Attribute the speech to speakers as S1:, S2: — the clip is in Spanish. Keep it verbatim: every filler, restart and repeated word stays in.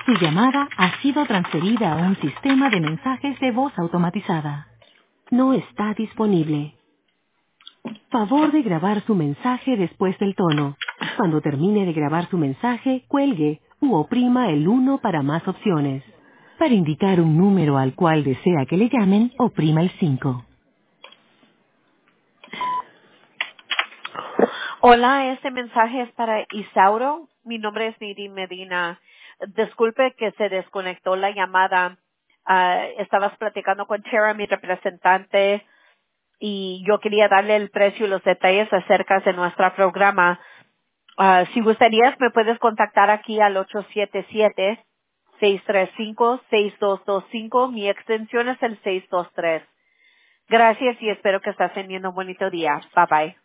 S1: Su llamada ha sido transferida a un sistema de mensajes de voz automatizada. No está disponible. Favor de grabar su mensaje después del tono. Cuando termine de grabar su mensaje, cuelgue u oprima el uno para más opciones. Para indicar un número al cual desea que le llamen, oprima el cinco.
S2: Hola, este mensaje es para Isauro. Mi nombre es Nidhi Medina. Disculpe que se desconectó la llamada. Ah, estabas platicando con Tara, mi representante, y yo quería darle el precio y los detalles acerca de nuestro programa. Ah, si gustarías, me puedes contactar aquí al ocho siete siete, seis tres cinco, seis dos dos cinco. Mi extensión es el seis dos tres. Gracias y espero que estés teniendo un bonito día. Bye bye.